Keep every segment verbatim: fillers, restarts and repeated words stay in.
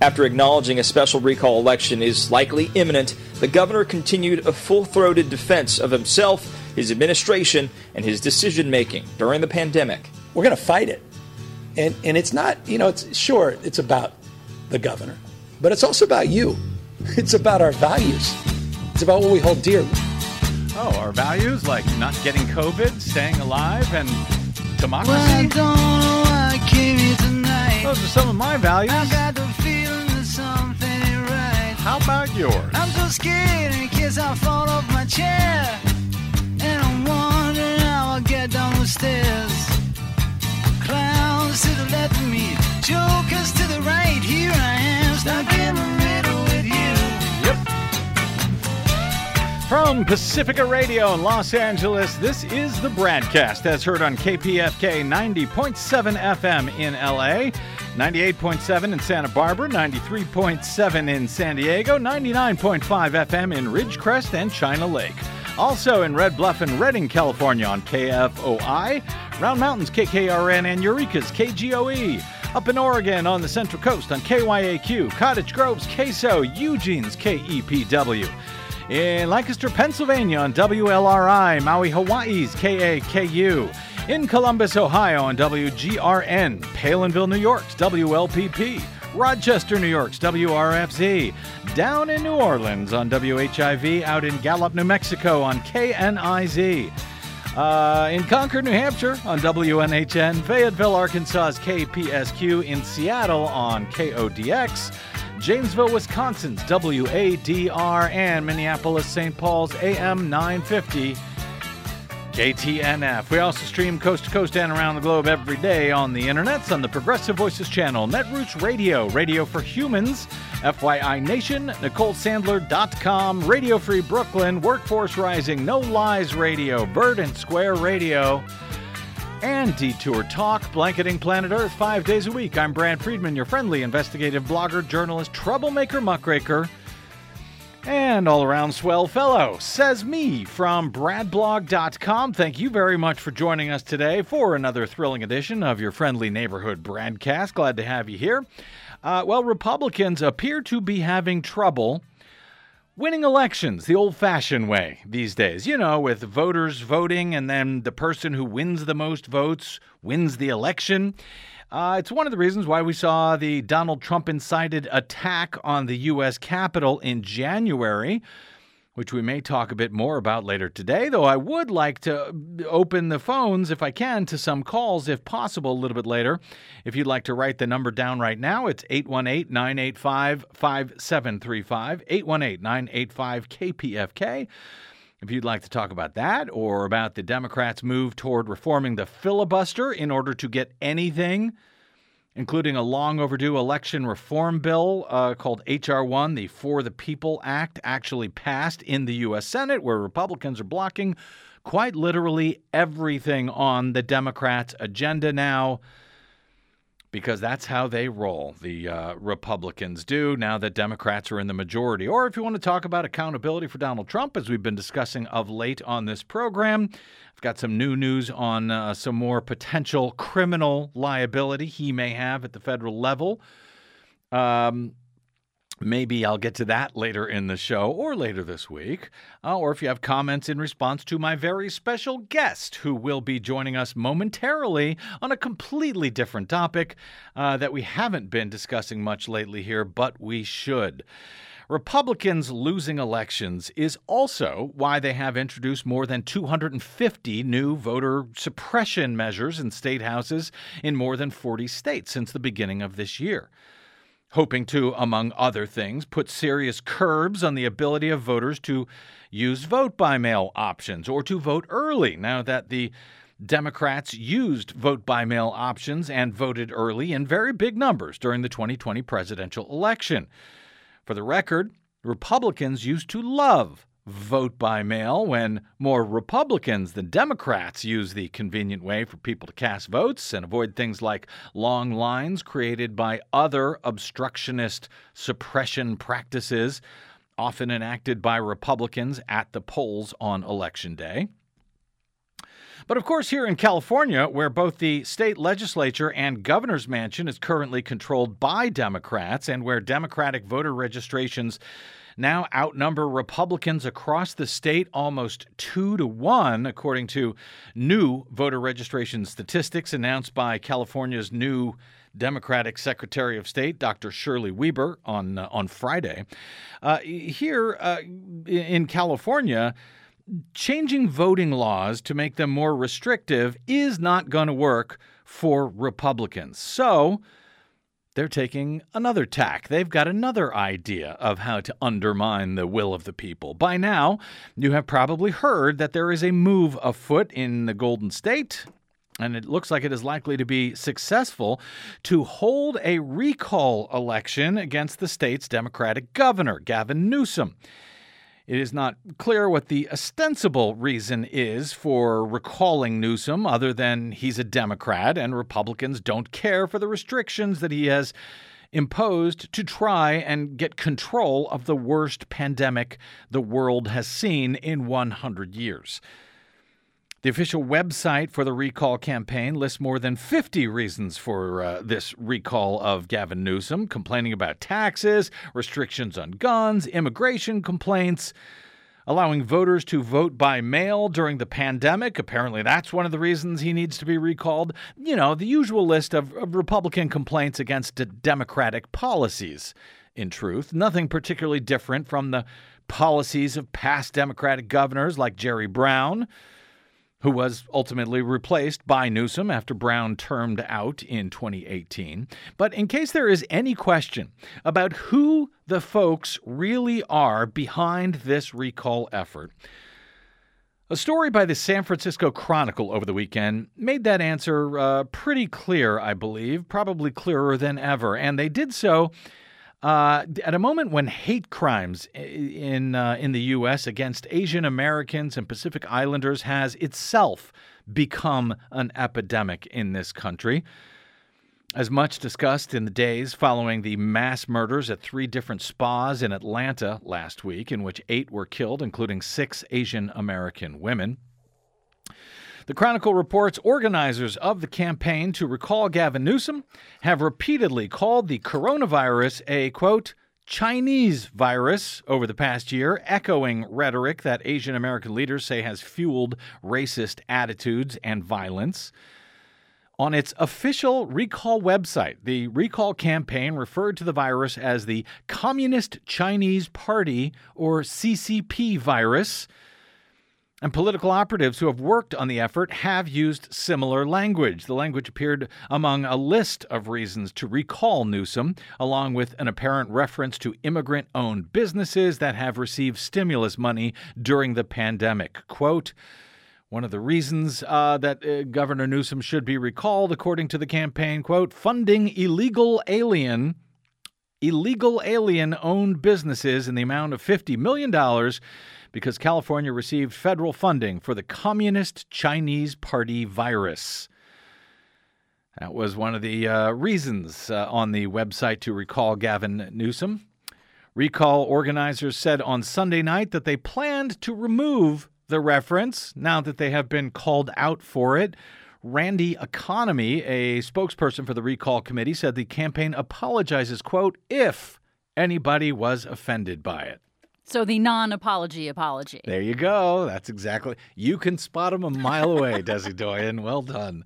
After acknowledging a special recall election is likely imminent, the governor continued a full-throated defense of himself, his administration, and his decision-making during the pandemic. We're going to fight it. And and it's not, you know, it's sure, it's about the governor, but it's also about you. It's about our values. It's about what we hold dear. Oh, our values, like not getting COVID, staying alive, and democracy? Well, I don't know why I came here tonight. Those are some of my values. I got the feeling that something ain't right. How about yours? I'm so scared in case I fall off my chair. And I'm wondering how I'll get down the stairs. Clowns to the left of me, jokers to the right. Here I am, stuck in the middle with you. Yep. From Pacifica Radio in Los Angeles, this is the Bradcast, as heard on K P F K ninety point seven F M in L A, ninety-eight point seven in Santa Barbara, ninety-three point seven in San Diego, ninety-nine point five F M in Ridgecrest and China Lake. Also in Red Bluff and Redding, California on K F O I, Round Mountains K K R N, and Eureka's K G O E. Up in Oregon on the Central Coast on K Y A Q, Cottage Grove's K S O, Eugene's K E P W. In Lancaster, Pennsylvania on W L R I, Maui, Hawaii's K A K U. In Columbus, Ohio on W G R N, Palinville, New York's W L P P. Rochester, New York's W R F Z. Down in New Orleans on W H I V. Out in Gallup, New Mexico on K N I Z. Uh, in Concord, New Hampshire on W N H N. Fayetteville, Arkansas's K P S Q. In Seattle on K O D X. Janesville, Wisconsin's W A D R. And Minneapolis, Saint Paul's A M nine fifty. K T N F. We also stream coast to coast and around the globe every day on the internets on the Progressive Voices channel, Netroots Radio, Radio for Humans, F Y I Nation, Nicole Sandler dot com, Radio Free Brooklyn, Workforce Rising, No Lies Radio, Bird and Square Radio, and Detour Talk, blanketing planet Earth five days a week. I'm Brad Friedman, your friendly investigative blogger, journalist, troublemaker, muckraker, and all-around swell fellow. Says me from brad blog dot com. Thank you very much for joining us today for another thrilling edition of your friendly neighborhood Bradcast. Glad to have you here. Uh, well, Republicans appear to be having trouble winning elections the old-fashioned way these days. You know, with voters voting and then the person who wins the most votes wins the election. Uh, it's one of the reasons why we saw the Donald Trump-incited attack on the U S Capitol in January, which we may talk a bit more about later today, though I would like to open the phones, if I can, to some calls, if possible, a little bit later. If you'd like to write the number down right now, it's eight one eight, nine eight five, five seven three five, eight one eight, nine eight five, K P F K. If you'd like to talk about that or about the Democrats' move toward reforming the filibuster in order to get anything, including a long overdue election reform bill uh, called H R one, the For the People Act, actually passed in the U S Senate, where Republicans are blocking quite literally everything on the Democrats' agenda now, because that's how they roll, the uh, Republicans do, now that Democrats are in the majority. Or if you want to talk about accountability for Donald Trump, as we've been discussing of late on this program, I've got some new news on uh, some more potential criminal liability he may have at the federal level. Um, maybe I'll get to that later in the show or later this week. Uh, or if you have comments in response to my very special guest, who will be joining us momentarily on a completely different topic uh, that we haven't been discussing much lately here, but we should. Republicans losing elections is also why they have introduced more than two hundred fifty new voter suppression measures in state houses in more than forty states since the beginning of this year, hoping to, among other things, put serious curbs on the ability of voters to use vote-by-mail options or to vote early, now that the Democrats used vote-by-mail options and voted early in very big numbers during the twenty twenty presidential election. For the record, Republicans used to love vote by mail when more Republicans than Democrats use the convenient way for people to cast votes and avoid things like long lines created by other obstructionist suppression practices, often enacted by Republicans at the polls on Election Day. But of course, here in California, where both the state legislature and governor's mansion is currently controlled by Democrats, and where Democratic voter registrations now outnumber Republicans across the state almost two to one, according to new voter registration statistics announced by California's new Democratic Secretary of State, Doctor Shirley Weber, on uh, on Friday. Uh, here uh, in California, changing voting laws to make them more restrictive is not going to work for Republicans. So they're taking another tack. They've got another idea of how to undermine the will of the people. By now, you have probably heard that there is a move afoot in the Golden State, and it looks like it is likely to be successful, to hold a recall election against the state's Democratic governor, Gavin Newsom. It is not clear what the ostensible reason is for recalling Newsom, other than he's a Democrat and Republicans don't care for the restrictions that he has imposed to try and get control of the worst pandemic the world has seen in one hundred years. The official website for the recall campaign lists more than fifty reasons for uh, this recall of Gavin Newsom, complaining about taxes, restrictions on guns, immigration complaints, allowing voters to vote by mail during the pandemic. Apparently, that's one of the reasons he needs to be recalled. You know, the usual list of, of Republican complaints against Democratic policies, in truth. Nothing particularly different from the policies of past Democratic governors like Jerry Brown, who was ultimately replaced by Newsom after Brown termed out in twenty eighteen. But in case there is any question about who the folks really are behind this recall effort, a story by the San Francisco Chronicle over the weekend made that answer uh, pretty clear, I believe, probably clearer than ever. And they did so Uh, at a moment when hate crimes in uh, in the U S against Asian Americans and Pacific Islanders has itself become an epidemic in this country. As much discussed in the days following the mass murders at three different spas in Atlanta last week, in which eight were killed, including six Asian American women. The Chronicle reports organizers of the campaign to recall Gavin Newsom have repeatedly called the coronavirus a, quote, Chinese virus over the past year, echoing rhetoric that Asian American leaders say has fueled racist attitudes and violence. On its official recall website, the recall campaign referred to the virus as the Communist Chinese Party, or C C P virus. And political operatives who have worked on the effort have used similar language. The language appeared among a list of reasons to recall Newsom, along with an apparent reference to immigrant-owned businesses that have received stimulus money during the pandemic. Quote, one of the reasons uh, that uh, Governor Newsom should be recalled, according to the campaign, quote, funding illegal alien, illegal alien-owned businesses in the amount of fifty million dollars because California received federal funding for the Communist Chinese Party virus. That was one of the uh, reasons uh, on the website to recall Gavin Newsom. Recall organizers said on Sunday night that they planned to remove the reference now that they have been called out for it. Randy Economy, a spokesperson for the recall committee, said the campaign apologizes, quote, if anybody was offended by it. So the non-apology apology. There you go. That's exactly. You can spot him a mile away, Desi Doyen. Well done.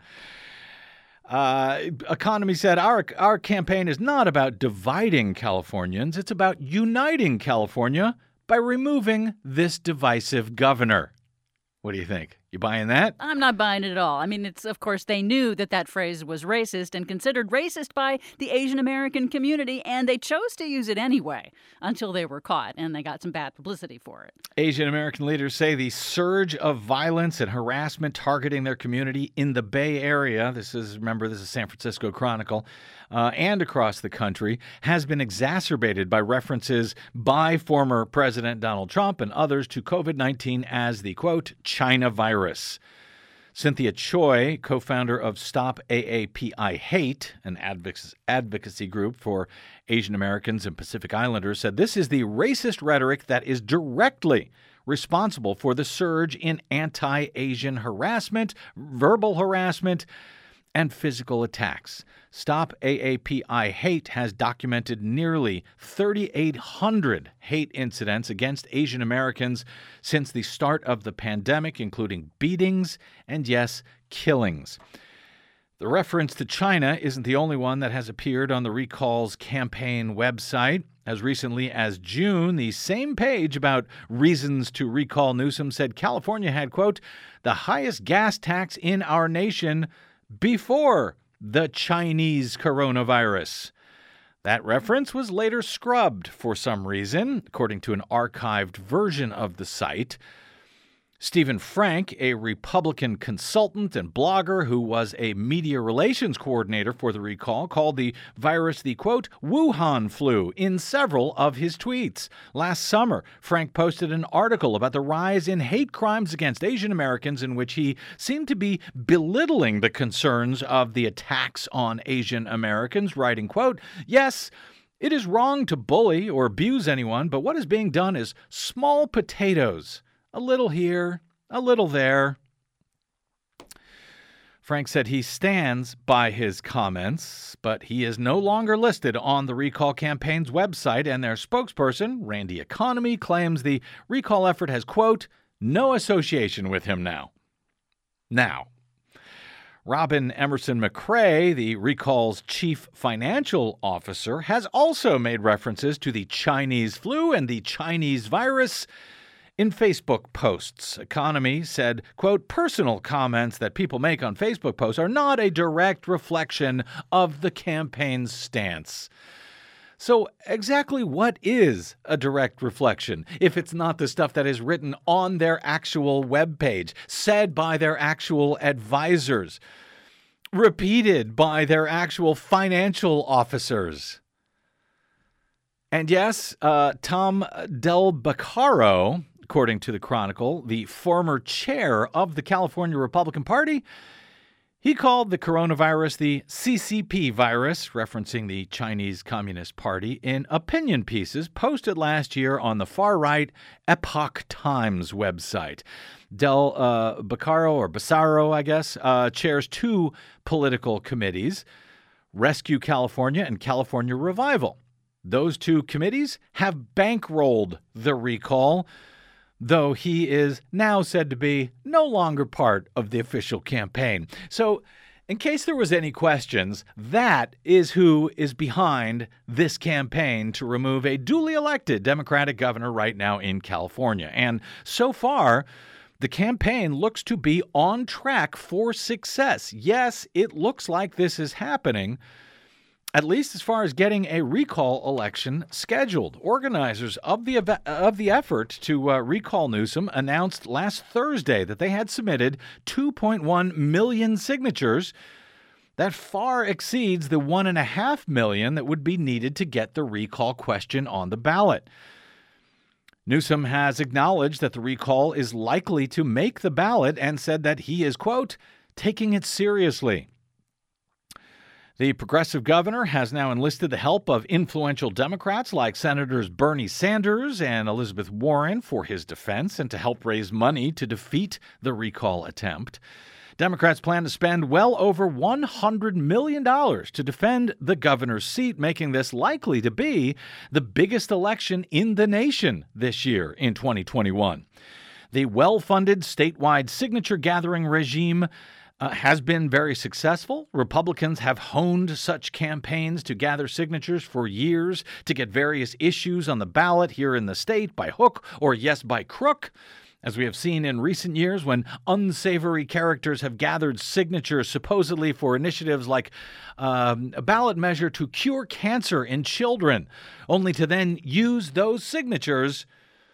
Uh, Economy said, our, our campaign is not about dividing Californians. It's about uniting California by removing this divisive governor. What do you think? You buying that? I'm not buying it at all. I mean, it's, of course, they knew that that phrase was racist and considered racist by the Asian American community, and they chose to use it anyway until they were caught, and they got some bad publicity for it. Asian American leaders say the surge of violence and harassment targeting their community in the Bay Area, this is, remember, this is San Francisco Chronicle, uh, and across the country, has been exacerbated by references by former President Donald Trump and others to covid nineteen as the, quote, China virus. Cynthia Choi, co-founder of Stop A A P I Hate, an advocacy group for Asian Americans and Pacific Islanders, said this is the racist rhetoric that is directly responsible for the surge in anti-Asian harassment, verbal harassment, and physical attacks. Stop A A P I Hate has documented nearly thirty-eight hundred hate incidents against Asian Americans since the start of the pandemic, including beatings and, yes, killings. The reference to China isn't the only one that has appeared on the Recall's campaign website. As recently as June, the same page about reasons to recall Newsom said California had, quote, the highest gas tax in our nation before the Chinese coronavirus. That reference was later scrubbed for some reason, according to an archived version of the site. Stephen Frank, a Republican consultant and blogger who was a media relations coordinator for the recall, called the virus the, quote, Wuhan flu in several of his tweets. Last summer, Frank posted an article about the rise in hate crimes against Asian Americans in which he seemed to be belittling the concerns of the attacks on Asian Americans, writing, quote, yes, it is wrong to bully or abuse anyone, but what is being done is small potatoes. A little here, a little there. Frank said he stands by his comments, but he is no longer listed on the Recall campaign's website, and their spokesperson, Randy Economy, claims the recall effort has, quote, no association with him now. Now, Robin Emerson McCray, the Recall's chief financial officer, has also made references to the Chinese flu and the Chinese virus in Facebook posts. Economy said, quote, personal comments that people make on Facebook posts are not a direct reflection of the campaign's stance. So exactly what is a direct reflection if it's not the stuff that is written on their actual webpage, said by their actual advisors, repeated by their actual financial officers? And yes, uh, Tom Del Beccaro, according to the Chronicle, the former chair of the California Republican Party, he called the coronavirus the C C P virus, referencing the Chinese Communist Party, in opinion pieces posted last year on the far-right Epoch Times website. Del uh, Beccaro, or Bassaro, I guess, uh, chairs two political committees, Rescue California and California Revival. Those two committees have bankrolled the recall, though he is now said to be no longer part of the official campaign. So, in case there was any questions, that is who is behind this campaign to remove a duly elected Democratic governor right now in California. And so far, the campaign looks to be on track for success. Yes, it looks like this is happening, at least as far as getting a recall election scheduled. Organizers of the ev- of the effort to uh, recall Newsom announced last Thursday that they had submitted two point one million signatures. That far exceeds the one point five million that would be needed to get the recall question on the ballot. Newsom has acknowledged that the recall is likely to make the ballot and said that he is, quote, taking it seriously. The progressive governor has now enlisted the help of influential Democrats like Senators Bernie Sanders and Elizabeth Warren for his defense and to help raise money to defeat the recall attempt. Democrats plan to spend well over one hundred million dollars to defend the governor's seat, making this likely to be the biggest election in the nation this year in twenty twenty-one. The well-funded statewide signature gathering regime Uh, has been very successful. Republicans have honed such campaigns to gather signatures for years to get various issues on the ballot here in the state by hook or, yes, by crook, as we have seen in recent years when unsavory characters have gathered signatures supposedly for initiatives like um, a ballot measure to cure cancer in children, only to then use those signatures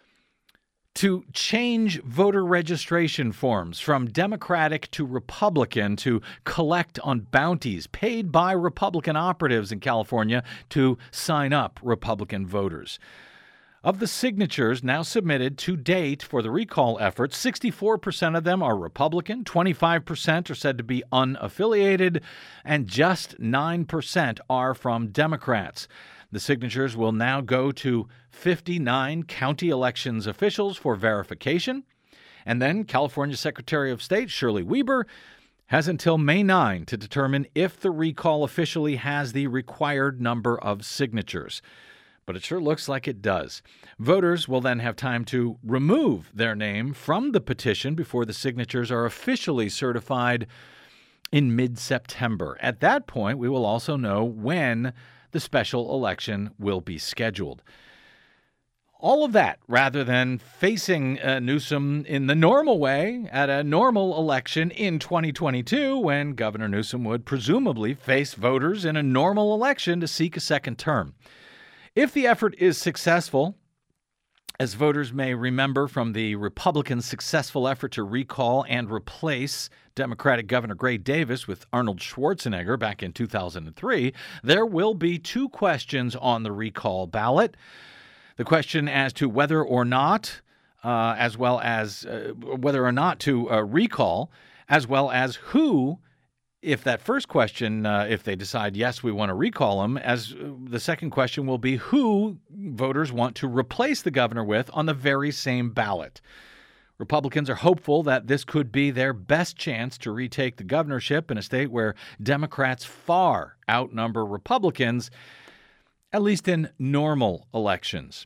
to change voter registration forms from Democratic to Republican to collect on bounties paid by Republican operatives in California to sign up Republican voters. Of the signatures now submitted to date for the recall effort, sixty-four percent of them are Republican, twenty-five percent are said to be unaffiliated, and just nine percent are from Democrats. The signatures will now go to fifty-nine county elections officials for verification. And then California Secretary of State Shirley Weber has until May ninth to determine if the recall officially has the required number of signatures. But it sure looks like it does. Voters will then have time to remove their name from the petition before the signatures are officially certified in mid-September. At that point, we will also know when the special election will be scheduled. All of that rather than facing uh, Newsom in the normal way at a normal election in twenty twenty-two, when Governor Newsom would presumably face voters in a normal election to seek a second term. If the effort is successful, as voters may remember from the Republicans' successful effort to recall and replace Democratic Governor Gray Davis with Arnold Schwarzenegger back in two thousand three, there will be two questions on the recall ballot. The question as to whether or not, uh, as well as uh, whether or not to uh, recall, as well as who. If that first question, uh, if they decide, yes, we want to recall him, as uh, the second question will be who voters want to replace the governor with on the very same ballot. Republicans are hopeful that this could be their best chance to retake the governorship in a state where Democrats far outnumber Republicans, at least in normal elections.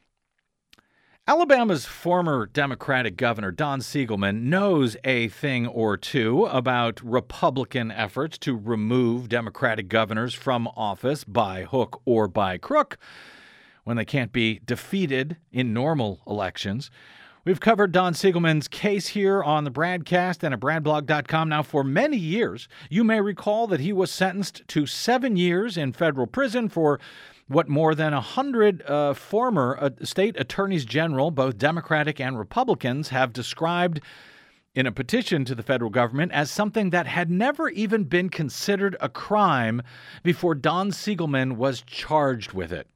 Alabama's former Democratic governor, Don Siegelman, knows a thing or two about Republican efforts to remove Democratic governors from office by hook or by crook when they can't be defeated in normal elections. We've covered Don Siegelman's case here on the Bradcast and at brad blog dot com now for many years. You may recall that he was sentenced to seven years in federal prison for what more than a hundred uh, former uh, state attorneys general, both Democratic and Republicans, have described in a petition to the federal government as something that had never even been considered a crime before Don Siegelman was charged with it.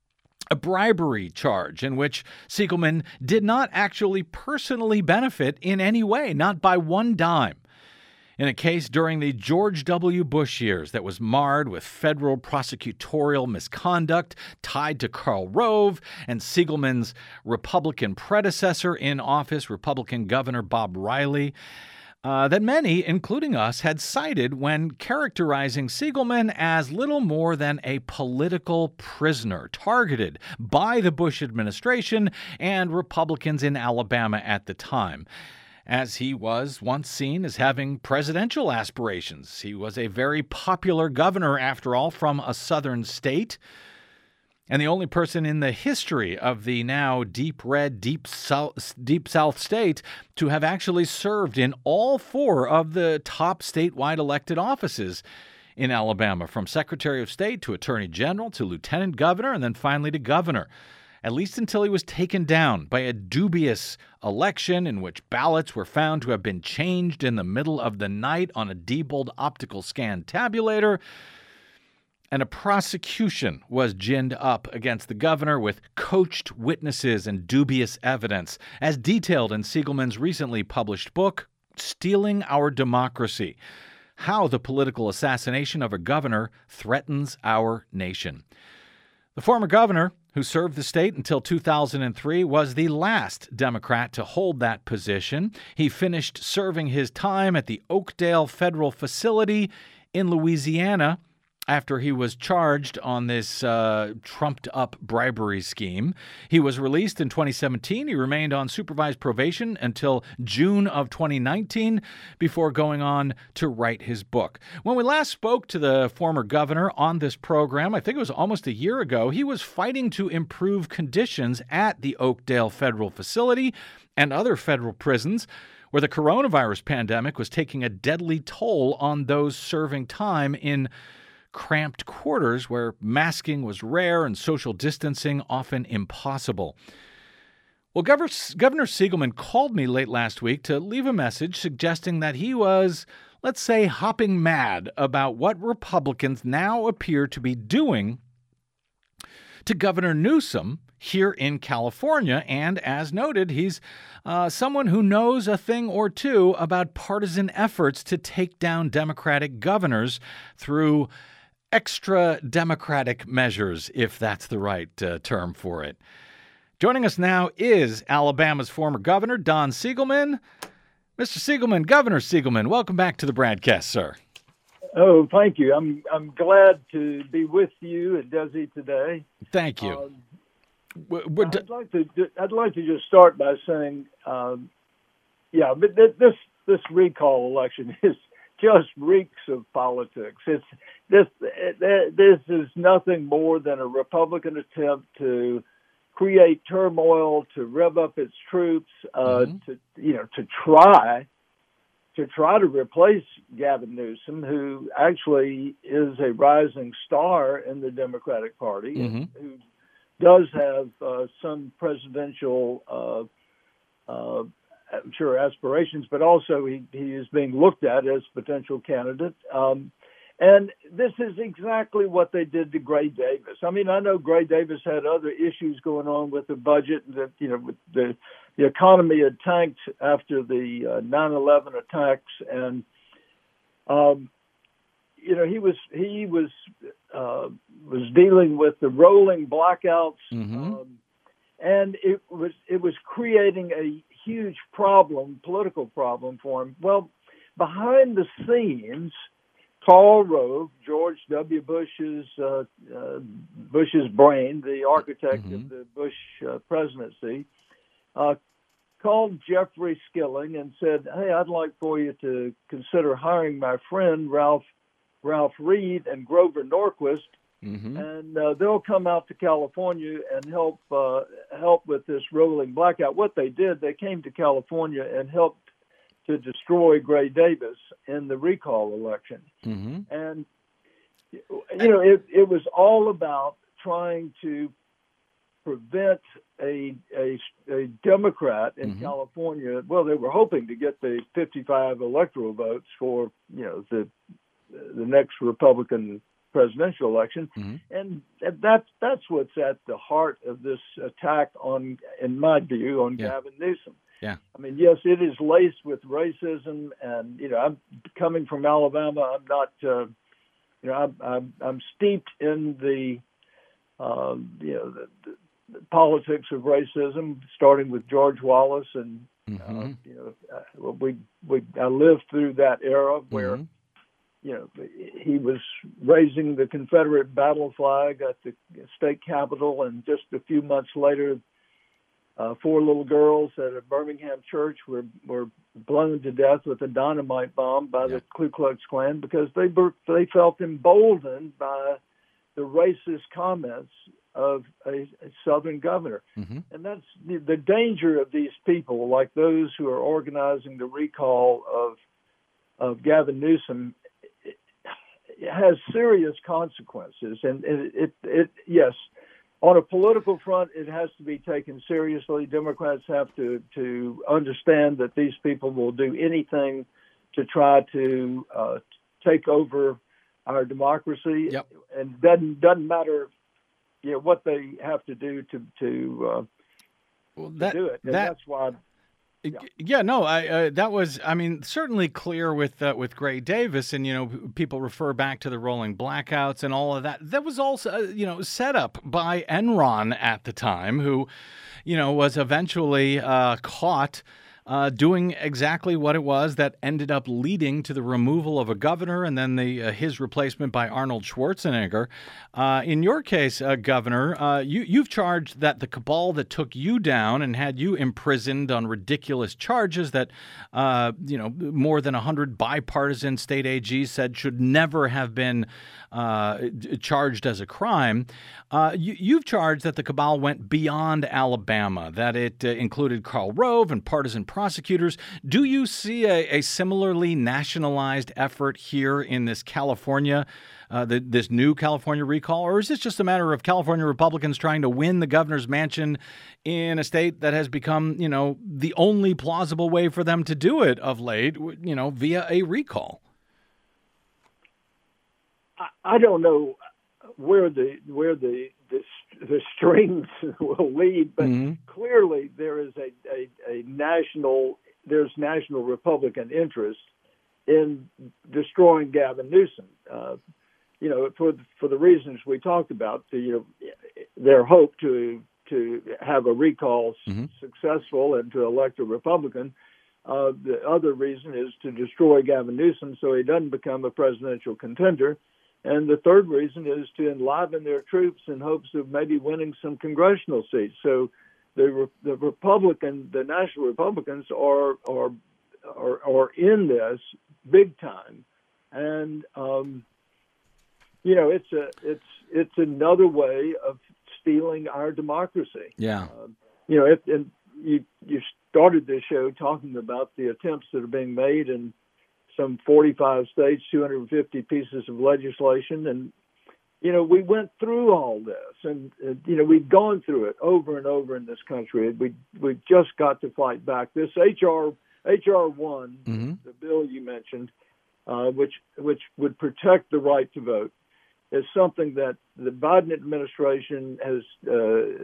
A bribery charge in which Siegelman did not actually personally benefit in any way, not by one dime. In a case during the George W. Bush years that was marred with federal prosecutorial misconduct tied to Karl Rove and Siegelman's Republican predecessor in office, Republican Governor Bob Riley, uh, that many, including us, had cited when characterizing Siegelman as little more than a political prisoner targeted by the Bush administration and Republicans in Alabama at the time, as he was once seen as having presidential aspirations. He was a very popular governor, after all, from a southern state, and the only person in the history of the now deep red, deep south, deep south state to have actually served in all four of the top statewide elected offices in Alabama, from Secretary of State to Attorney General to Lieutenant Governor and then finally to Governor, at least until he was taken down by a dubious election in which ballots were found to have been changed in the middle of the night on a Diebold optical scan tabulator, and a prosecution was ginned up against the governor with coached witnesses and dubious evidence, as detailed in Siegelman's recently published book, Stealing Our Democracy: How the Political Assassination of a Governor Threatens Our Nation. The former governor, who served the state until two thousand three, was the last Democrat to hold that position. He finished serving his time at the Oakdale Federal Facility in Louisiana after he was charged on this uh, trumped-up bribery scheme. He was released in twenty seventeen. He remained on supervised probation until June of twenty nineteen before going on to write his book. When we last spoke to the former governor on this program, I think it was almost a year ago, he was fighting to improve conditions at the Oakdale Federal Facility and other federal prisons, where the coronavirus pandemic was taking a deadly toll on those serving time in cramped quarters where masking was rare and social distancing often impossible. Well, Governor, Governor Siegelman called me late last week to leave a message suggesting that he was, let's say, hopping mad about what Republicans now appear to be doing to Governor Newsom here in California. And as noted, he's uh, someone who knows a thing or two about partisan efforts to take down Democratic governors through extra democratic measures, if that's the right uh, term for it. Joining us now is Alabama's former governor, Don Siegelman. Mister Siegelman, Governor Siegelman, welcome back to the Bradcast, sir. Oh, thank you. I'm I'm glad to be with you at Desi today. Thank you. Um, we're, we're d- I'd like to I'd like to just start by saying, um, yeah, but th- this this recall election is just reeks of politics. It's this this is nothing more than a Republican attempt to create turmoil, to rev up its troops, uh, mm-hmm. to you know to try. to try to replace Gavin Newsom, who actually is a rising star in the Democratic Party, mm-hmm. and who does have uh, some presidential, uh, uh, I'm sure, aspirations, but also he, he is being looked at as a potential candidate. Um, and this is exactly what they did to Gray Davis. I mean, I know Gray Davis had other issues going on with the budget, that you know, with the the economy had tanked after the uh, nine eleven attacks, and um, you know, he was he was uh, was dealing with the rolling blackouts, mm-hmm. um, and it was it was creating a huge problem, political problem for him. Well, behind the scenes, Karl Rove, George W. Bush's uh, uh, Bush's brain, the architect mm-hmm. of the Bush uh, presidency, uh, called Jeffrey Skilling and said, "Hey, I'd like for you to consider hiring my friend Ralph Ralph Reed and Grover Norquist, mm-hmm. and uh, they'll come out to California and help uh, help with this rolling blackout." What they did, they came to California and helped to destroy Gray Davis in the recall election. Mm-hmm. And, you know, it, it was all about trying to prevent a a, a Democrat in mm-hmm. California. Well, they were hoping to get the fifty-five electoral votes for, you know, the the next Republican presidential election. Mm-hmm. And that's, that's what's at the heart of this attack on, in my view, on yeah. Gavin Newsom. Yeah. I mean, yes, it is laced with racism, and you know, I'm coming from Alabama. I'm not, uh, you know, I'm, I'm I'm steeped in the, uh, you know, the, the, the politics of racism, starting with George Wallace, and mm-hmm. uh, you know, uh, we we I lived through that era where, mm-hmm. you know, he was raising the Confederate battle flag at the state capitol, and just a few months later, Uh, four little girls at a Birmingham church were, were blown to death with a dynamite bomb by yeah. the Ku Klux Klan because they were, they felt emboldened by the racist comments of a, a Southern governor. Mm-hmm. And that's the, the danger of these people, like those who are organizing the recall of of Gavin Newsom. It, it has serious consequences, and it, it, it yes. On a political front, it has to be taken seriously. Democrats have to, to understand that these people will do anything to try to uh, take over our democracy. Yep. And doesn't doesn't matter, you know, what they have to do to to, uh, well, that, to do it. And that, that's why. Yeah. yeah, no, I uh, that was, I mean, certainly clear with uh, with Gray Davis, and you know, people refer back to the rolling blackouts and all of that. That was also, uh, you know, set up by Enron at the time, who, you know, was eventually uh, caught uh, doing exactly what it was that ended up leading to the removal of a governor and then the uh, his replacement by Arnold Schwarzenegger. Uh, in your case, uh, Governor, uh, you, you've charged that the cabal that took you down and had you imprisoned on ridiculous charges that, uh, you know, more than one hundred bipartisan state A Gs said should never have been uh, charged as a crime. Uh, you, you've charged that the cabal went beyond Alabama, that it uh, included Karl Rove and partisan prosecutors. Do you see a, a similarly nationalized effort here in this California, uh, the, this new California recall, or is this just a matter of California Republicans trying to win the governor's mansion in a state that has become, you know, the only plausible way for them to do it of late, you know, via a recall? I, I don't know where the where the this the strings will lead, but mm-hmm. clearly there is a, a, a national, there's national Republican interest in destroying Gavin Newsom. Uh, you know, for for the reasons we talked about, the, you know, their hope to to have a recall mm-hmm. successful and to elect a Republican. Uh, the other reason is to destroy Gavin Newsom so he doesn't become a presidential contender. And the third reason is to enliven their troops in hopes of maybe winning some congressional seats. So the the Republican, the national Republicans are are are, are in this big time, and um, you know it's a it's it's another way of stealing our democracy. Yeah, uh, you know, it, and you you started this show talking about the attempts that are being made in some forty-five states, two hundred fifty pieces of legislation. And, you know, we went through all this and, uh, you know, we've gone through it over and over in this country. We we just got to fight back. This H R H R one, mm-hmm. the bill you mentioned, uh, which which would protect the right to vote, is something that the Biden administration has uh,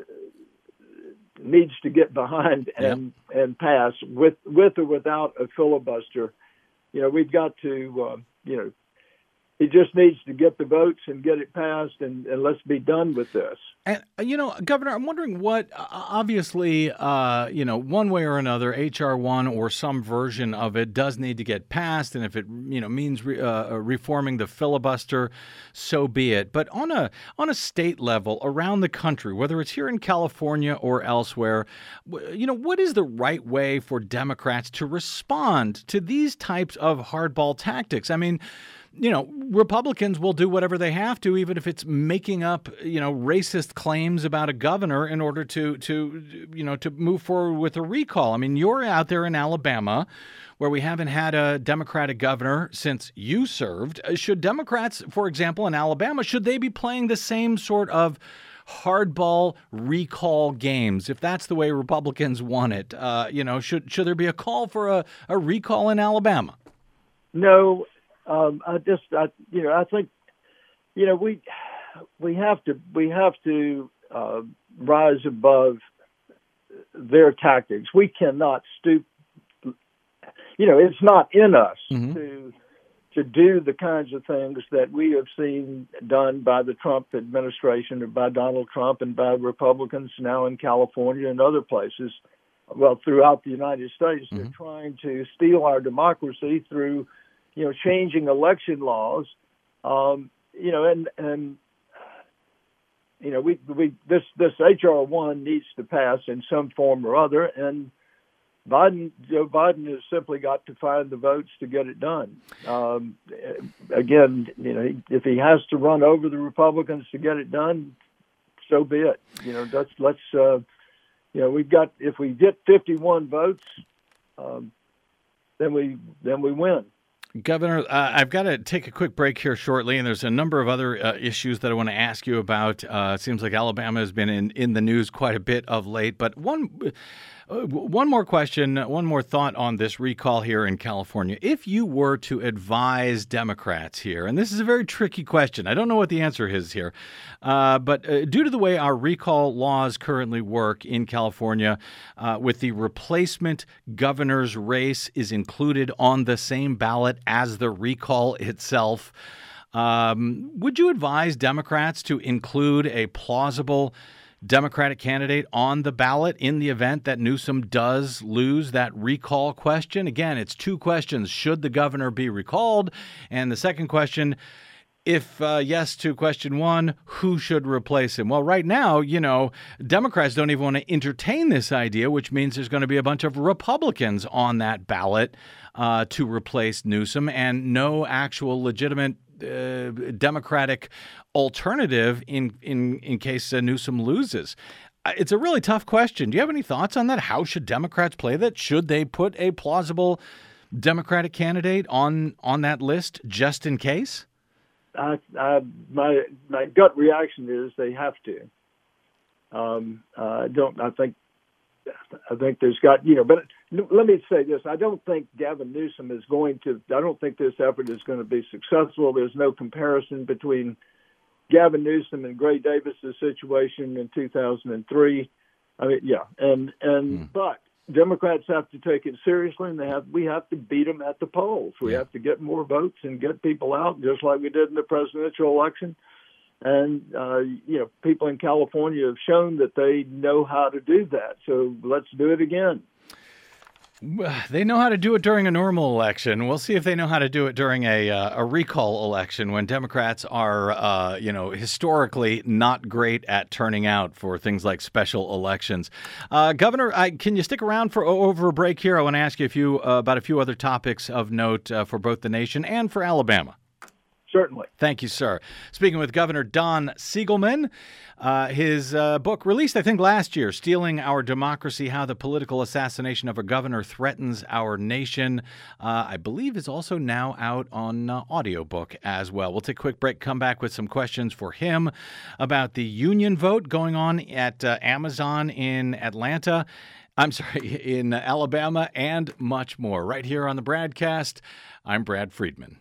needs to get behind and, yep. and pass with with or without a filibuster. You know, we've got to, uh, you know, he just needs to get the votes and get it passed, and, and let's be done with this. And, you know, Governor, I'm wondering what, obviously, uh, you know, one way or another, H R one or some version of it does need to get passed. And if it, you know, means re, uh, reforming the filibuster, so be it. But on a on a state level around the country, whether it's here in California or elsewhere, you know, what is the right way for Democrats to respond to these types of hardball tactics? I mean, you know, Republicans will do whatever they have to, even if it's making up, you know, racist claims about a governor in order to, to, you know, to move forward with a recall. I mean, you're out there in Alabama where we haven't had a Democratic governor since you served. Should Democrats, for example, in Alabama, should they be playing the same sort of hardball recall games, if that's the way Republicans want it? Uh, you know, should should there be a call for a, a recall in Alabama? No. Um, I just, I, you know, I think, you know, we we have to we have to uh, rise above their tactics. We cannot stoop. You know, it's not in us mm-hmm. to to do the kinds of things that we have seen done by the Trump administration, or by Donald Trump, and by Republicans now in California and other places. Well, throughout the United States, mm-hmm. they're trying to steal our democracy through, you know, changing election laws, um, you know, and, and, you know, we, we, this, this H R one needs to pass in some form or other. And Biden, Joe Biden has simply got to find the votes to get it done. Um, again, you know, if he has to run over the Republicans to get it done, so be it. You know, let's, let's, uh, you know, we've got, if we get fifty-one votes, um, then we, then we win. Governor, uh, I've got to take a quick break here shortly, and there's a number of other uh, issues that I want to ask you about. Uh, it seems like Alabama has been in, in the news quite a bit of late, but one uh, one more question, one more thought on this recall here in California. If you were to advise Democrats here, and this is a very tricky question, I don't know what the answer is here, uh, but uh, due to the way our recall laws currently work in California, uh, with the replacement governor's race is included on the same ballot as the recall itself. Um, would you advise Democrats to include a plausible Democratic candidate on the ballot in the event that Newsom does lose that recall question? Again, it's two questions. Should the governor be recalled? And the second question, if uh, yes to question one, who should replace him? Well, right now, you know, Democrats don't even want to entertain this idea, which means there's going to be a bunch of Republicans on that ballot uh, to replace Newsom, and no actual legitimate uh, Democratic alternative in in in case uh, Newsom loses. It's a really tough question. Do you have any thoughts on that? How should Democrats play that? Should they put a plausible Democratic candidate on on that list just in case? I, I, my my gut reaction is they have to. Um, uh, I don't. I think. I think there's got you know. But let me say this: I don't think Gavin Newsom is going to. I don't think this effort is going to be successful. There's no comparison between Gavin Newsom and Gray Davis's situation in two thousand three. I mean, yeah, and and mm. but Democrats have to take it seriously, and they have we have to beat them at the polls. We yeah. have to get more votes and get people out, just like we did in the presidential election. And uh, you know, people in California have shown that they know how to do that. So let's do it again. They know how to do it during a normal election. We'll see if they know how to do it during a uh, a recall election when Democrats are, uh, you know, historically not great at turning out for things like special elections. Uh, Governor, I, can you stick around for over a break here? I want to ask you a few uh, about a few other topics of note uh, for both the nation and for Alabama. Certainly. Thank you, sir. Speaking with Governor Don Siegelman, uh, his uh, book released, I think, last year, Stealing Our Democracy, How the Political Assassination of a Governor Threatens Our Nation, uh, I believe is also now out on uh, audiobook as well. We'll take a quick break, come back with some questions for him about the union vote going on at uh, Amazon in Atlanta. I'm sorry, in Alabama, and much more. Right here on the BradCast, I'm Brad Friedman.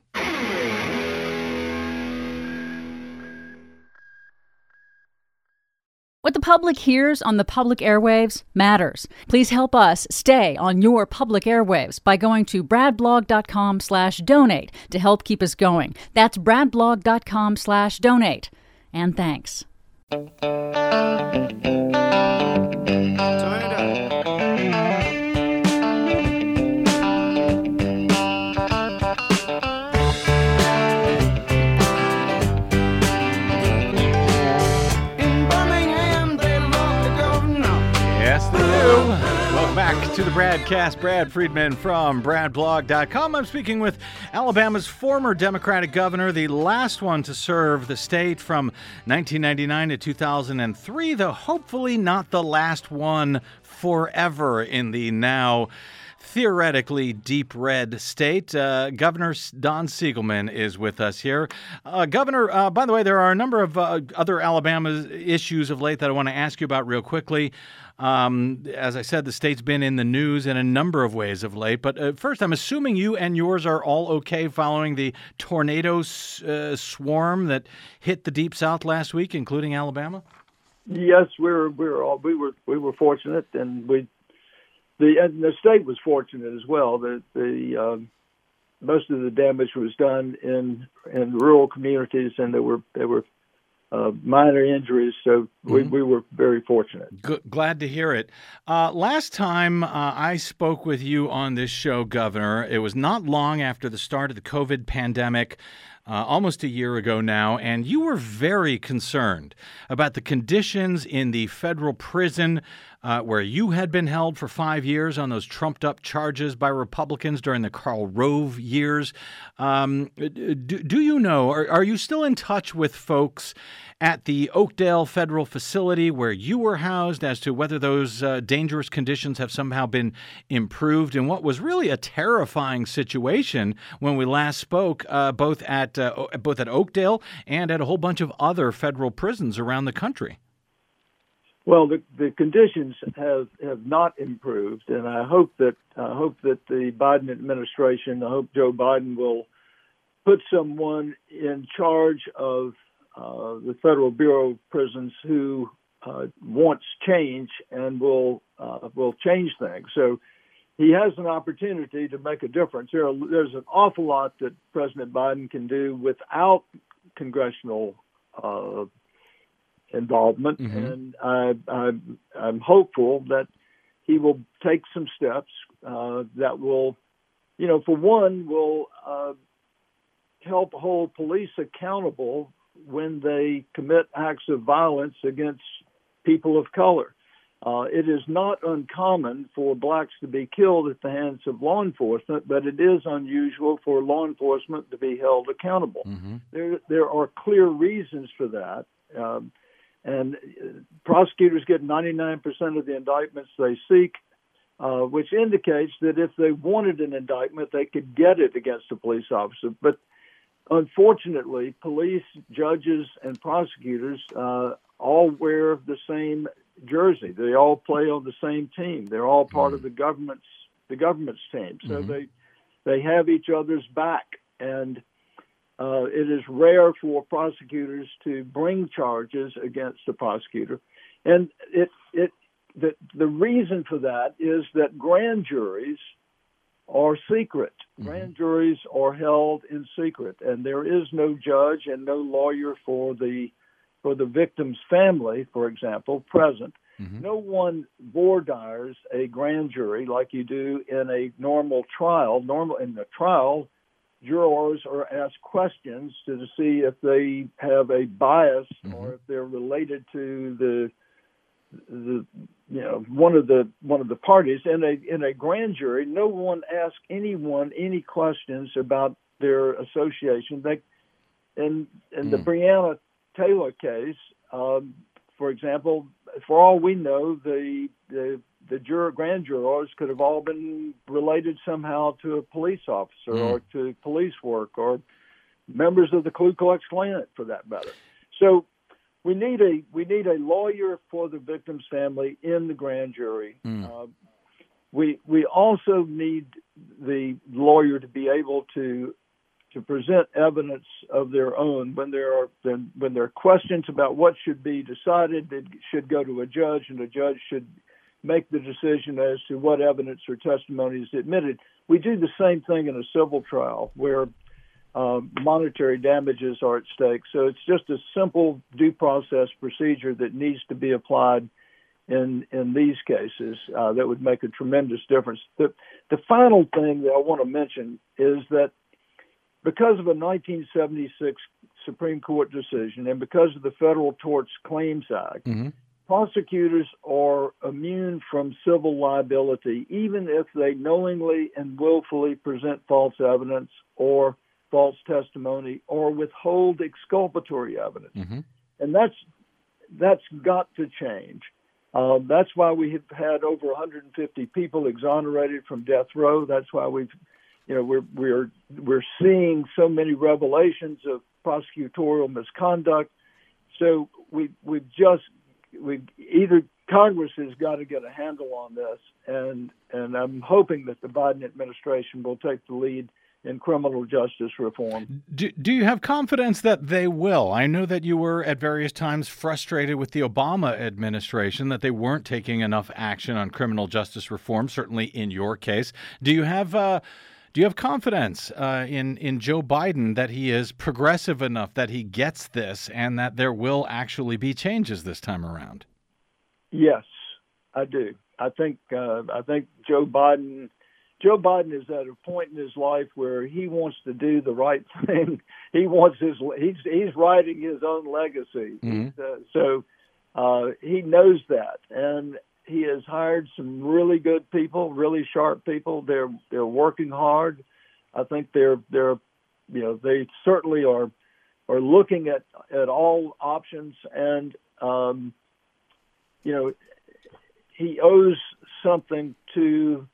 What the public hears on the public airwaves matters. Please help us stay on your public airwaves by going to bradblog.com slash donate to help keep us going. That's bradblog.com slash donate. And thanks. Turn it up. Welcome back to the BradCast. Brad Friedman from bradblog dot com. I'm speaking with Alabama's former Democratic governor, the last one to serve the state from nineteen ninety-nine to two thousand three, though hopefully not the last one forever in the now theoretically deep red state. Uh, Governor Don Siegelman is with us here. Uh, Governor, uh, by the way, there are a number of uh, other Alabama issues of late that I want to ask you about real quickly. Um, as I said, the state's been in the news in a number of ways of late. But uh, first, I'm assuming you and yours are all okay following the tornado uh, swarm that hit the Deep South last week, including Alabama? Yes, we were we were all we were we were fortunate, and we the and the state was fortunate as well. The the um, most of the damage was done in in rural communities, and there were there were. Uh, minor injuries, so we, mm-hmm. we were very fortunate. Good, glad to hear it. Uh, last time uh, I spoke with you on this show, Governor, it was not long after the start of the COVID pandemic, uh, almost a year ago now, and you were very concerned about the conditions in the federal prison uh, where you had been held for five years on those trumped-up charges by Republicans during the Karl Rove years. Um, do, do you know, are, are you still in touch with folks at the Oakdale Federal Facility where you were housed as to whether those uh, dangerous conditions have somehow been improved in what was really a terrifying situation when we last spoke, uh, both at uh, both at Oakdale and at a whole bunch of other federal prisons around the country? Well, the, the conditions have, have not improved, and I hope that I hope that the Biden administration, I hope Joe Biden will put someone in charge of uh, the Federal Bureau of Prisons who uh, wants change and will uh, will change things. So he has an opportunity to make a difference. There are, there's an awful lot that President Biden can do without congressional uh involvement, mm-hmm. and I, I, I'm hopeful that he will take some steps uh, that will, you know, for one, will uh, help hold police accountable when they commit acts of violence against people of color. Uh, it is not uncommon for blacks to be killed at the hands of law enforcement, but it is unusual for law enforcement to be held accountable. Mm-hmm. There, there are clear reasons for that. Um, And prosecutors get ninety-nine percent of the indictments they seek, uh, which indicates that if they wanted an indictment, they could get it against a police officer. But unfortunately, police, judges, and prosecutors uh, all wear the same jersey. They all play on the same team. They're all part mm-hmm. of the government's the government's team. So mm-hmm. they they have each other's back. And Uh, it is rare for prosecutors to bring charges against a prosecutor, and it it the the reason for that is that grand juries are secret. Mm-hmm. Grand juries are held in secret, and there is no judge and no lawyer for the for the victim's family, for example, present. Mm-hmm. No one voir dires a grand jury like you do in a normal trial. Normal in the trial, jurors are asked questions to see if they have a bias mm-hmm. or if they're related to the the you know one of the one of the parties. In a in a grand jury, no one asks anyone any questions about their association. They in in mm. the Breonna Taylor case, um, for example, for all we know, the the the juror, grand jurors could have all been related somehow to a police officer mm. or to police work or members of the Ku Klux Klan, for that matter. So we need a we need a lawyer for the victim's family in the grand jury. Mm. Uh, we we also need the lawyer to be able to to present evidence of their own when there are when there are questions about what should be decided. It should go to a judge, and a judge should make the decision as to what evidence or testimony is admitted. We do the same thing in a civil trial where uh, monetary damages are at stake. So it's just a simple due process procedure that needs to be applied in in these cases. Uh, that would make a tremendous difference. The, the final thing that I want to mention is that because of a nineteen seventy-six Supreme Court decision and because of the Federal Tort Claims Act, mm-hmm. prosecutors are immune from civil liability, even if they knowingly and willfully present false evidence or false testimony or withhold exculpatory evidence. Mm-hmm. And that's that's got to change. Uh, that's why we have had over one hundred fifty people exonerated from death row. That's why we've, you know, we're we're we're seeing so many revelations of prosecutorial misconduct. So we we've just we either Congress has got to get a handle on this, and and I'm hoping that the Biden administration will take the lead in criminal justice reform. Do, do you have confidence that they will? I know that you were at various times frustrated with the Obama administration that they weren't taking enough action on criminal justice reform, certainly in your case. Do you have uh, do you have confidence uh, in, in Joe Biden that he is progressive enough, that he gets this, and that there will actually be changes this time around? Yes, I do. I think uh, I think Joe Biden Joe Biden is at a point in his life where he wants to do the right thing. He wants his he's he's writing his own legacy. Mm-hmm. Uh, so uh, he knows that, and he has hired some really good people, really sharp people. They're they're working hard. I think they're they're you know they certainly are are looking at, at all options, and um, you know he owes something to.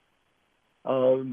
Um,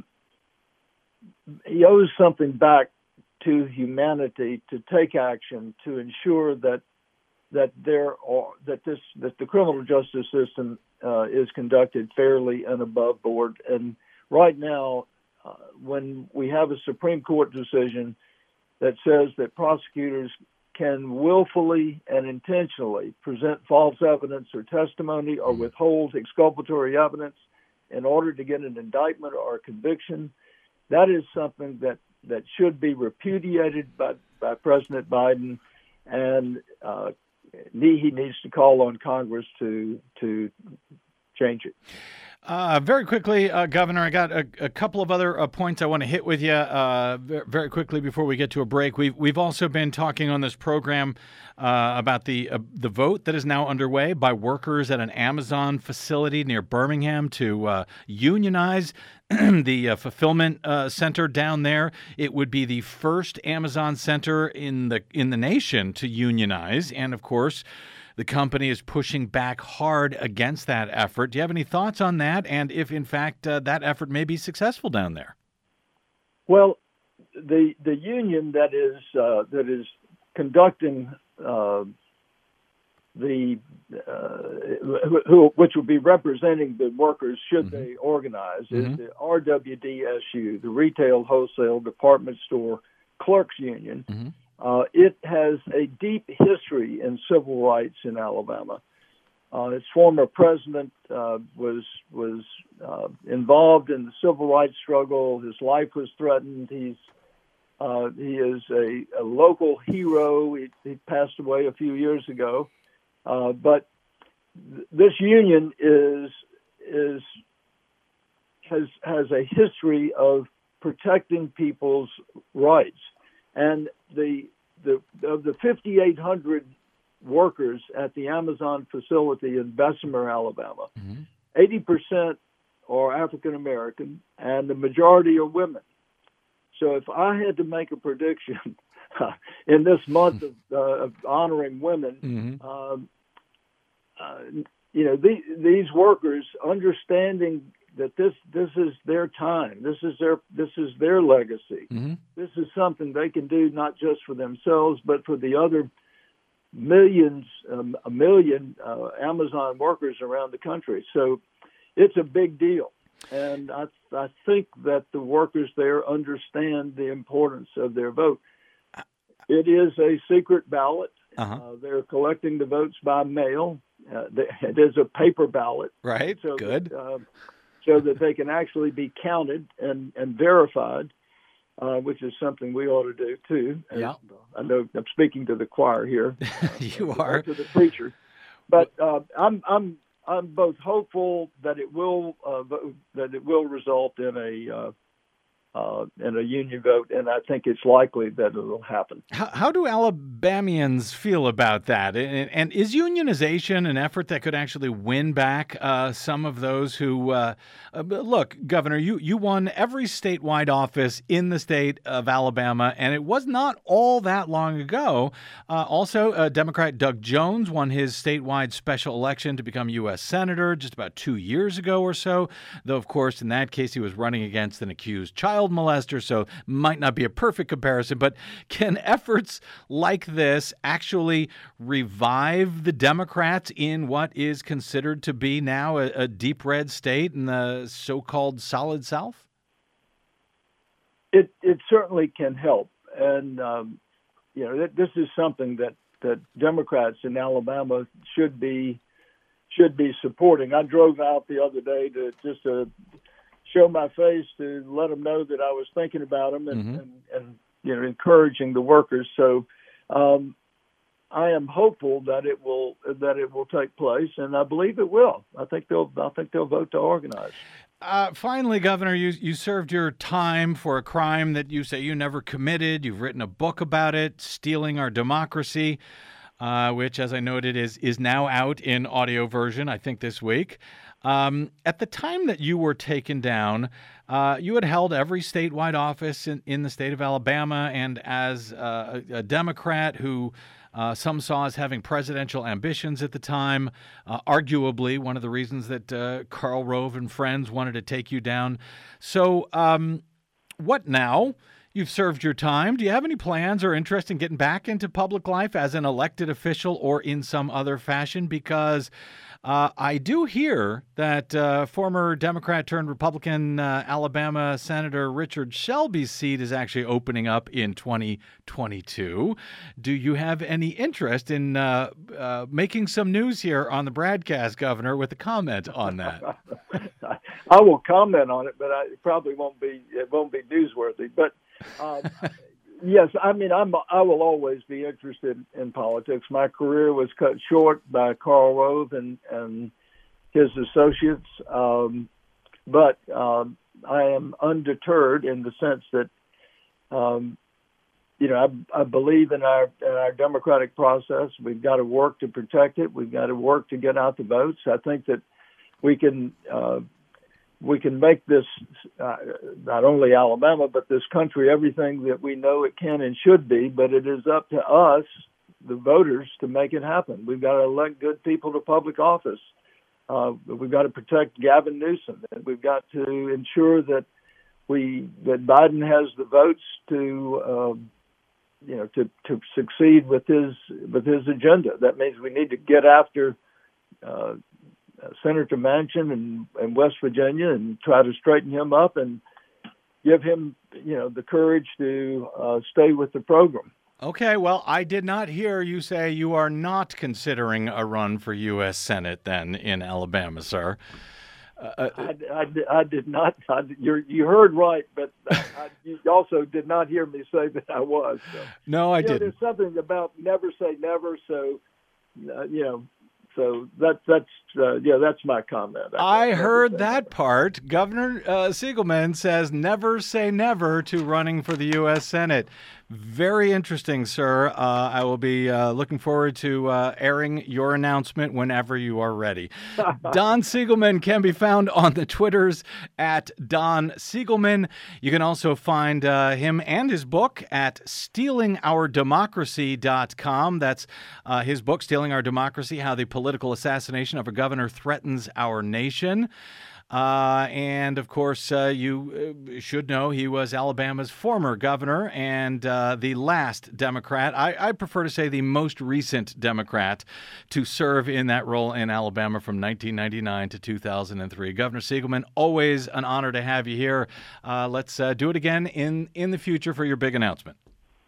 he owes something back to humanity to take action to ensure that that there are that this that the criminal justice system uh, is conducted fairly and above board. And right now, uh, when we have a Supreme Court decision that says that prosecutors can willfully and intentionally present false evidence or testimony or withhold exculpatory evidence in order to get an indictment or a conviction, that is something that, that should be repudiated by, by President Biden, and uh, he needs to call on Congress to to change it. Uh, very quickly, uh, Governor, I got a, a couple of other uh, points I want to hit with you uh, very quickly before we get to a break. We've we've also been talking on this program uh, about the uh, the vote that is now underway by workers at an Amazon facility near Birmingham to uh, unionize the uh, fulfillment uh, center down there. It would be the first Amazon center in the in the nation to unionize, and of course, the company is pushing back hard against that effort. Do you have any thoughts on that, and if, in fact, uh, that effort may be successful down there? Well, the the union that is uh, that is conducting uh, the uh, who, which will be representing the workers should mm-hmm. they organize mm-hmm. is the R W D S U, the Retail Wholesale Department Store clerks union. Mm-hmm. Uh, it has a deep history in civil rights in Alabama. Uh, its former president uh, was was uh, involved in the civil rights struggle. His life was threatened. He's uh, he is a, a local hero. He, he passed away a few years ago, uh, but th- this union is is has has a history of protecting people's rights. And the the of the fifty-eight hundred workers at the Amazon facility in Bessemer, Alabama, mm-hmm. eighty percent are African American, and the majority are women. So if I had to make a prediction in this month of, uh, of honoring women, mm-hmm. um, uh, you know, the, these workers understanding that this this is their time, this is their this is their legacy. Mm-hmm. This is something they can do not just for themselves, but for the other millions, um, a million uh, Amazon workers around the country. So it's a big deal, and I I think that the workers there understand the importance of their vote. It is a secret ballot. Uh-huh. Uh, they're collecting the votes by mail. Uh, it is a paper ballot. Right. So Good. That, uh, so that they can actually be counted and, and verified, uh, which is something we ought to do, too. And yeah. I know I'm speaking to the choir here. Uh, you are. To the preacher. But uh, I'm I'm I'm both hopeful that it will uh, that it will result in a uh, uh, in a union vote, and I think it's likely that it will happen. How, how do Alabamians feel about that? And, and is unionization an effort that could actually win back uh, some of those who, uh, uh, look, Governor, you, you won every statewide office in the state of Alabama, and it was not all that long ago. Uh, also, uh, Democrat Doug Jones won his statewide special election to become U S Senator just about two years ago or so, though, of course, in that case, he was running against an accused child molester, so might not be a perfect comparison. But can efforts like this actually revive the Democrats in what is considered to be now a, a deep red state in the so-called solid South? It it certainly can help, and um, you know this is something that, that Democrats in Alabama should be should be supporting. I drove out the other day to just to show my face to let them know that I was thinking about them and, mm-hmm. and, and you know encouraging the workers. So um, I am hopeful that it will that it will take place, and I believe it will. I think they'll I think they'll vote to organize. Uh, finally, Governor, you you served your time for a crime that you say you never committed. You've written a book about it, Stealing Our Democracy, uh, which, as I noted, is is now out in audio version, I think, this week. Um, at the time that you were taken down, uh, you had held every statewide office in, in the state of Alabama, and as uh, a, a Democrat who uh, some saw as having presidential ambitions at the time, uh, arguably one of the reasons that uh, Karl Rove and friends wanted to take you down. So um, what now? You've served your time. Do you have any plans or interest in getting back into public life as an elected official or in some other fashion? Because uh, I do hear that uh, former Democrat turned Republican uh, Alabama Senator Richard Shelby's seat is actually opening up in twenty twenty-two. Do you have any interest in uh, uh, making some news here on the broadcast, Governor, with a comment on that? I will comment on it, but I, it probably won't be it won't be newsworthy. But um, yes, I mean I'm I will always be interested in politics. My career was cut short by Karl Rove and, and his associates, um, but um, I am undeterred in the sense that um, you know I, I believe in our in our democratic process. We've got to work to protect it. We've got to work to get out the votes. I think that we can. Uh, We can make this, uh, not only Alabama, but this country, everything that we know it can and should be, but it is up to us, the voters, to make it happen. We've got to elect good people to public office. Uh, we've got to protect Gavin Newsom. And we've got to ensure that we that Biden has the votes to, um, you know, to, to succeed with his with his agenda. That means we need to get after uh Uh, Senator Manchin in, in West Virginia and try to straighten him up and give him, you know, the courage to uh, stay with the program. Okay, well, I did not hear you say you are not considering a run for U S Senate then in Alabama, sir. Uh, I, I, I did not. I, you're, you heard right, but I, you also did not hear me say that I was. So. No, I you know, didn't. There's something about never say never. So, uh, you know, so that that's uh, yeah, that's my comment. I, I heard that part. Governor uh, Siegelman says never say never to running for the U S Senate. Very interesting, sir. Uh, I will be uh, looking forward to uh, airing your announcement whenever you are ready. Don Siegelman can be found on the Twitters at Don Siegelman. You can also find uh, him and his book at stealing our democracy dot com. That's uh, his book, Stealing Our Democracy, How the Political Assassination of a Governor Threatens Our Nation. Uh, and, of course, uh, you uh, should know he was Alabama's former governor and uh, the last Democrat, I, I prefer to say the most recent Democrat, to serve in that role in Alabama from nineteen ninety-nine to two thousand three. Governor Siegelman, always an honor to have you here. Uh, let's uh, do it again in, in the future for your big announcement.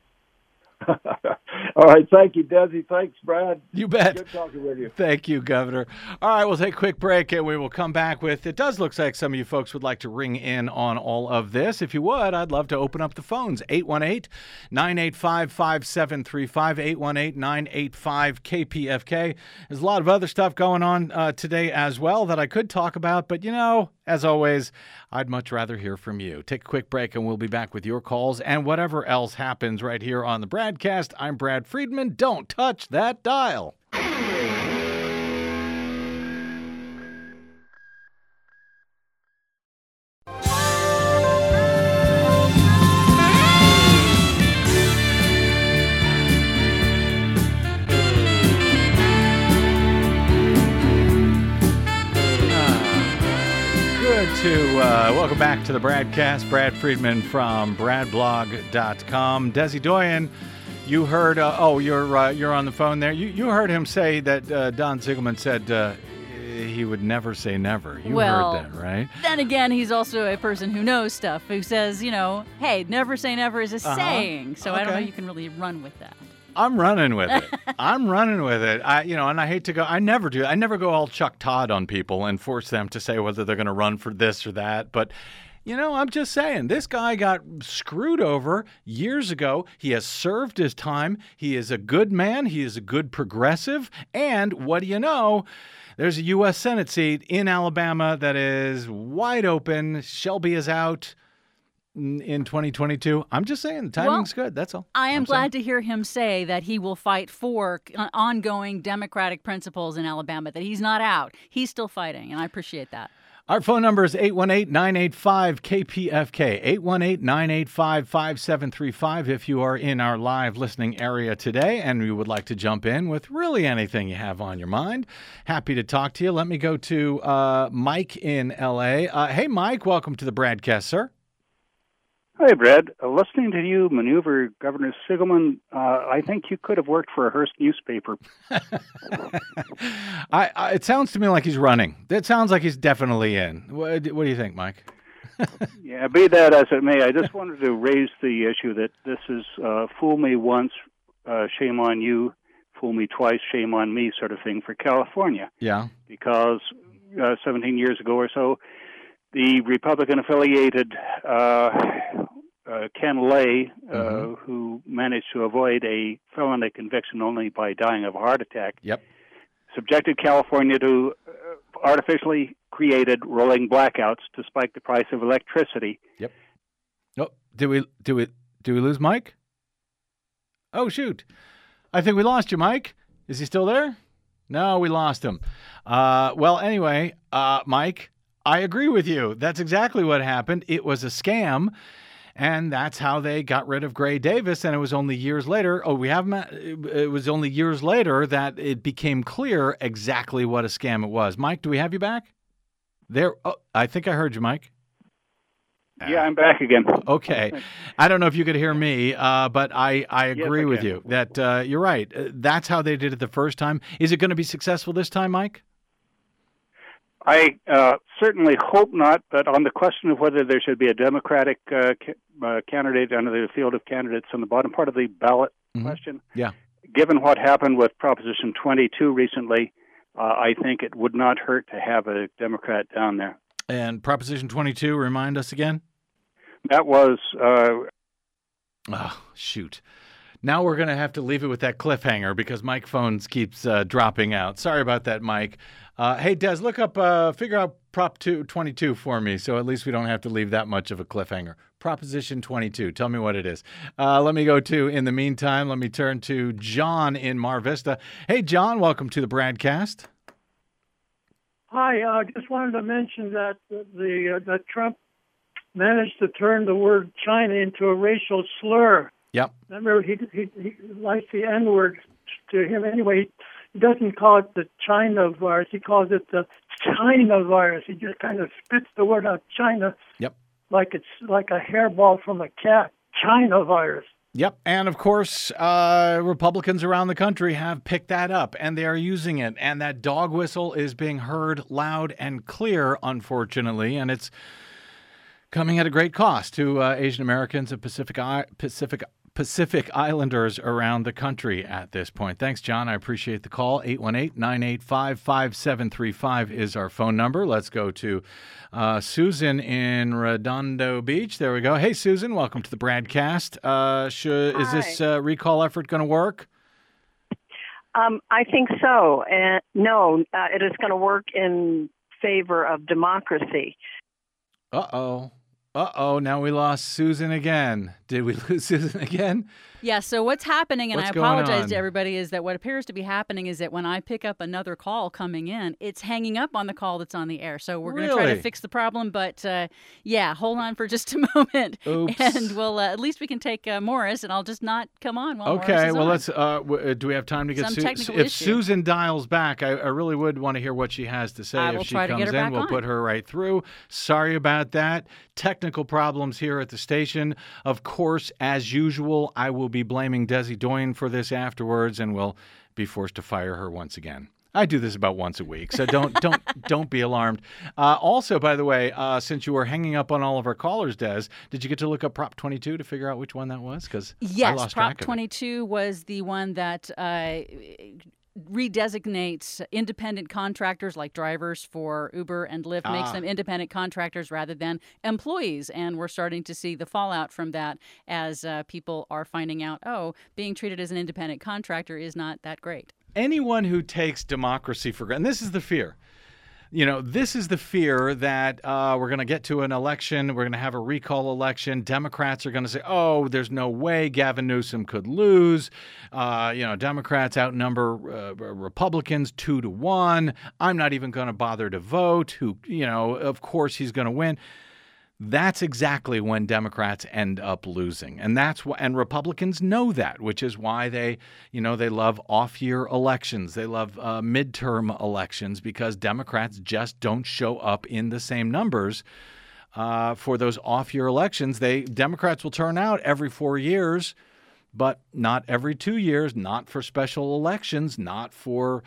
All right. Thank you, Desi. Thanks, Brad. You bet. Good talking with you. Thank you, Governor. All right, we'll take a quick break and we will come back with, it does look like some of you folks would like to ring in on all of this. If you would, I'd love to open up the phones. eight one eight, nine eight five, five seven three five, eight one eight, nine eight five, K P F K. There's a lot of other stuff going on uh, today as well that I could talk about, but you know, as always, I'd much rather hear from you. Take a quick break and we'll be back with your calls and whatever else happens right here on the Bradcast. I'm Brad Friedman. Don't touch that dial. To uh, welcome back to the Bradcast. Brad Friedman from brad blog dot com. Desi Doyen, you heard. Uh, oh, you're uh, you're on the phone there. You you heard him say that uh, Don Siegelman said uh, he would never say never. You well, heard that, right? Then again, he's also a person who knows stuff. Who saes, you know, hey, never say never is a Uh-huh. saying. So I don't know. Okay. You can really run with that. I'm running with it. I'm running with it. I, you know, and I hate to go. I never do. I never go all Chuck Todd on people and force them to say whether they're going to run for this or that. But, you know, I'm just saying, this guy got screwed over years ago. He has served his time. He is a good man. He is a good progressive. And what do you know? There's a U S Senate seat in Alabama that is wide open. Shelby is out in twenty twenty-two. I'm just saying the timing's well, good. That's all. I am I'm glad saying. to hear him say that he will fight for uh, ongoing democratic principles in Alabama, that he's not out. He's still fighting, and I appreciate that. Our phone number is eight one eight, nine eight five, K P F K, eight one eight, nine eight five, five seven three five if you are in our live listening area today and you would like to jump in with really anything you have on your mind. Happy to talk to you. Let me go to uh, Mike in L A. Uh, hey, Mike, welcome to the Bradcast, sir. Hi, Brad. Uh, listening to you maneuver Governor Siegelman, uh, I think you could have worked for a Hearst newspaper. I, I, it sounds to me like he's running. It sounds like he's definitely in. What, what do you think, Mike? Yeah, be that as it may, I just wanted to raise the issue that this is uh, fool me once, uh, shame on you, fool me twice, shame on me sort of thing for California. Yeah. Because uh, seventeen years ago or so, the Republican-affiliated uh, uh, Ken Lay, uh, mm-hmm. who managed to avoid a felony conviction only by dying of a heart attack, yep. subjected California to uh, artificially created rolling blackouts to spike the price of electricity. Yep. Oh, did we do we do we lose Mike? Oh shoot! I think we lost you, Mike. Is he still there? No, we lost him. Uh, well, anyway, uh, Mike. I agree with you. That's exactly what happened. It was a scam, and that's how they got rid of Gray Davis, and it was only years later, oh, we have it was only years later that it became clear exactly what a scam it was. Mike, do we have you back? There, oh, I think I heard you, Mike. Yeah, I'm back again. Okay. I don't know if you could hear me, uh, but I, I agree yes, I with can. you that uh, you're right. Uh, that's how they did it the first time. Is it going to be successful this time, Mike? I uh, certainly hope not, but on the question of whether there should be a Democratic uh, ca- uh, candidate under the field of candidates on the bottom part of the ballot Mm-hmm. question, Yeah. given what happened with Proposition twenty-two recently, uh, I think it would not hurt to have a Democrat down there. And Proposition twenty-two, remind us again? That was... Uh, Oh, shoot. Now we're going to have to leave it with that cliffhanger because Mike phones keeps uh, dropping out. Sorry about that, Mike. Uh, hey, Des, look up, uh, figure out Prop two, twenty-two for me, so at least we don't have to leave that much of a cliffhanger. Proposition twenty-two. Tell me what it is. Uh, let me go to, in the meantime, let me turn to John in Mar Vista. Hey, John, welcome to the Bradcast. Hi, I uh, just wanted to mention that the uh, that Trump managed to turn the word China into a racial slur. Yep. Remember, he he, he likes the N-word to him anyway. He doesn't call it the China virus. He calls it the China virus. He just kind of spits the word out, China. Yep. Like it's like a hairball from a cat. China virus. Yep. And of course, uh, Republicans around the country have picked that up and they are using it. And that dog whistle is being heard loud and clear, unfortunately. And it's coming at a great cost to uh, Asian Americans and Pacific I- Pacific Pacific Islanders around the country at this point. Thanks, John. I appreciate the call. eight one eight, nine eight five, five seven three five is our phone number. Let's go to uh, Susan in Redondo Beach. There we go. Hey, Susan. Welcome to the Bradcast. Uh, should, is this uh, recall effort going to work? Um, I think so. And no, uh, it is going to work in favor of democracy. Uh-oh. Uh-oh, now we lost Susan again. Did we lose Susan again? Yeah, so what's happening, and What's I going apologize on? to everybody, is that what appears to be happening is that when I pick up another call coming in, it's hanging up on the call that's on the air. So we're going to try Really? to fix the problem, but uh, yeah, hold on for just a moment. Oops. And we'll, uh, at least we can take uh, Morris, and I'll just not come on while Morris Okay, is well, on. let's. Uh, w- uh, do we have time to get Some Su- technical If issue. Susan dials back, I, I really would want to hear what she has to say. I if will she try to comes get her in, back we'll on. put her right through. Sorry about that. Technical problems here at the station. Of course, as usual, I will be blaming Desi Doyen for this afterwards, and will be forced to fire her once again. I do this about once a week, so don't don't don't be alarmed. Uh, also, by the way, uh, since you were hanging up on all of our callers, Des, did you get to look up Prop twenty-two to figure out which one that was? Because I Yes, lost Prop track of it. twenty-two was the one that uh, redesignates independent contractors like drivers for Uber and Lyft, makes Ah. them independent contractors rather than employees. And we're starting to see the fallout from that as uh, people are finding out, oh, being treated as an independent contractor is not that great. Anyone who takes democracy for granted, and this is the fear. You know, this is the fear that uh, we're going to get to an election, we're going to have a recall election. Democrats are going to say, oh, there's no way Gavin Newsom could lose. Uh, you know, Democrats outnumber uh, Republicans two to one. I'm not even going to bother to vote. Who, you know, of course he's going to win. That's exactly when Democrats end up losing. And that's why, and Republicans know that, which is why they, you know, they love off-year elections. They love uh, midterm elections because Democrats just don't show up in the same numbers uh, for those off-year elections. They Democrats will turn out every four years, but not every two years, not for special elections, not for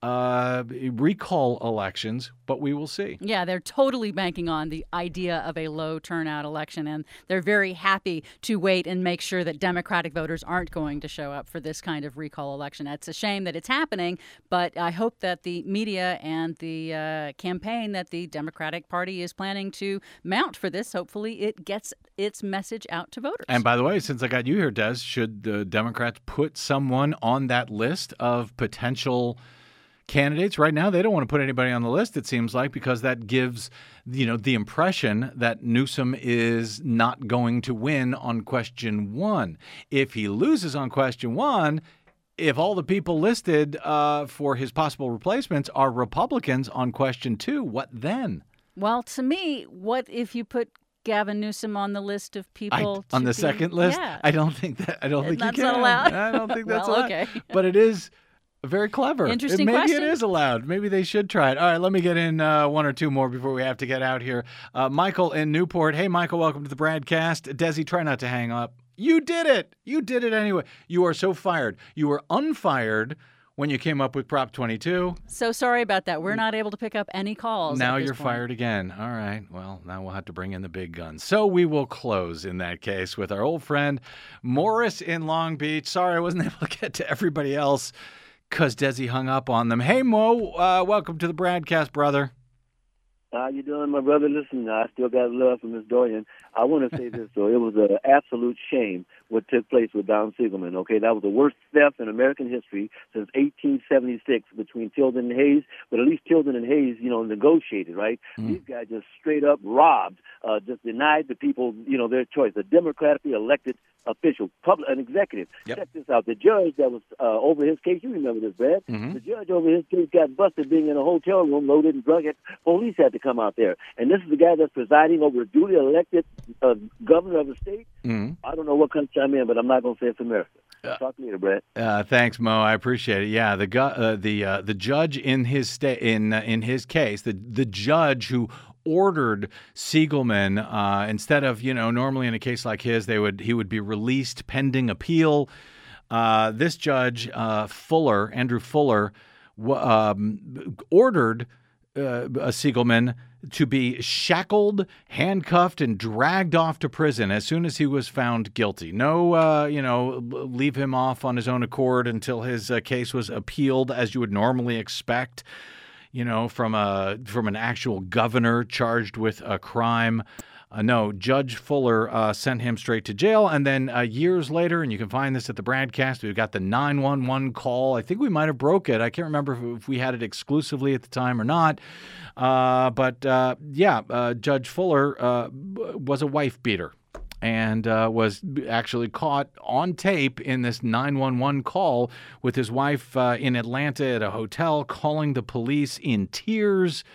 uh, recall elections, but we will see. Yeah, they're totally banking on the idea of a low turnout election, and they're very happy to wait and make sure that Democratic voters aren't going to show up for this kind of recall election. It's a shame that it's happening, but I hope that the media and the uh, campaign that the Democratic Party is planning to mount for this, hopefully it gets its message out to voters. And by the way, since I got you here, Des, should the Democrats put someone on that list of potential candidates? Right now, they don't want to put anybody on the list, it seems like, because that gives, you know, the impression that Newsom is not going to win on question one. If he loses on question one, if all the people listed uh, for his possible replacements are Republicans on question two, what then? Well, to me, what if you put Gavin Newsom on the list of people I, on to the be- second list? Yeah. I don't think that. I don't think That's you not can. allowed? I don't think that's Well, allowed. okay. But it is very clever. Interesting Maybe question. it is allowed. Maybe they should try it. All right, let me get in uh, one or two more before we have to get out here. Uh, Michael in Newport. Hey, Michael, welcome to the Bradcast. Desi, try not to hang up. You did it. You did it anyway. You are so fired. You were unfired when you came up with Prop twenty-two. So sorry about that. We're not able to pick up any calls. Now at this you're point. fired again. All right. Well, now we'll have to bring in the big guns. So we will close in that case with our old friend Morris in Long Beach. Sorry I wasn't able to get to everybody else because Desi hung up on them. Hey, Mo, uh, welcome to the broadcast, brother. How you doing, my brother? Listen, I still got love for Miss Dorian. I want to say this, though. It was an absolute shame what took place with Don Siegelman, okay? That was the worst theft in American history since eighteen seventy-six between Tilden and Hayes. But at least Tilden and Hayes, you know, negotiated, right? Mm. These guys just straight up robbed, uh, just denied the people, you know, their choice. A democratically elected official, public, an executive. Yep. Check this out. The judge that was uh, over his case, you remember this, Brad? Mm-hmm. The judge over his case got busted being in a hotel room loaded and drunk. Police had to come out there. And this is the guy that's presiding over a duly elected uh, governor of the state. Mm-hmm. I don't know what country I'm in, but I'm not going to say it's America. Uh, Talk to you later, Brad. Uh, thanks, Mo. I appreciate it. Yeah, the gu- uh, the uh, the judge in his sta- in uh, in his case, the the judge who ordered Siegelman, uh, instead of, you know, normally in a case like his, they would he would be released pending appeal. Uh, this judge, uh, Fuller, Andrew Fuller, w- um, ordered uh, Siegelman to be shackled, handcuffed, and dragged off to prison as soon as he was found guilty. No, uh, you know, leave him off on his own accord until his uh, case was appealed, as you would normally expect, you know, from a from an actual governor charged with a crime. Uh, no, Judge Fuller uh, sent him straight to jail. And then uh, years later, and you can find this at the broadcast, we got the nine one one call. I think we might have broke it. I can't remember if, if we had it exclusively at the time or not. Uh, but, uh, yeah, uh, Judge Fuller uh, was a wife beater and uh, was actually caught on tape in this nine one one call with his wife uh, in Atlanta at a hotel calling the police in tears.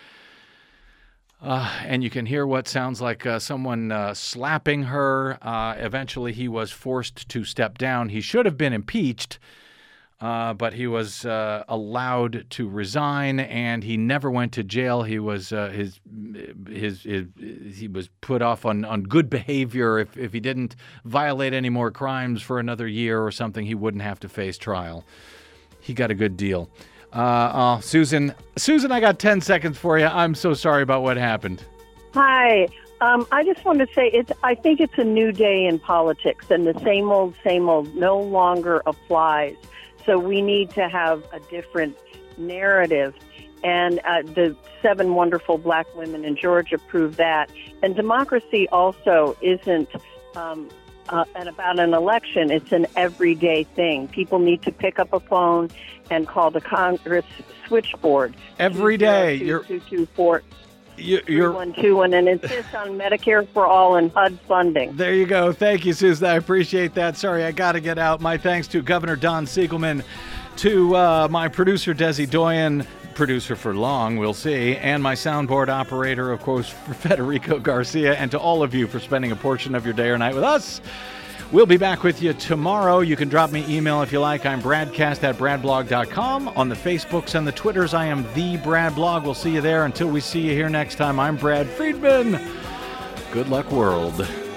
Uh, and you can hear what sounds like uh, someone uh, slapping her. Uh, eventually, he was forced to step down. He should have been impeached, uh, but he was uh, allowed to resign, and he never went to jail. He was uh, his, his his he was put off on, on good behavior. If if he didn't violate any more crimes for another year or something, he wouldn't have to face trial. He got a good deal. Uh, oh, Susan, Susan, I got ten seconds for you. I'm so sorry about what happened. Hi. Um, I just want to say it's. I think it's a new day in politics, and the same old, same old no longer applies. So we need to have a different narrative. And uh, the seven wonderful black women in Georgia prove that. And democracy also isn't um, uh, and about an election. It's an everyday thing. People need to pick up a phone and call the Congress switchboard. Every day. You're two two four You're one two one and insist on Medicare for all and H U D funding. There you go. Thank you, Susan. I appreciate that. Sorry, I got to get out. My thanks to Governor Don Siegelman, to uh, my producer, Desi Doyen, producer for long, we'll see, and my soundboard operator, of course, Federico Garcia, and to all of you for spending a portion of your day or night with us. We'll be back with you tomorrow. You can drop me email if you like. I'm bradcast at bradblog dot com. On the Facebooks and the Twitters, I am the Brad Blog. We'll see you there. Until we see you here next time, I'm Brad Friedman. Good luck, world.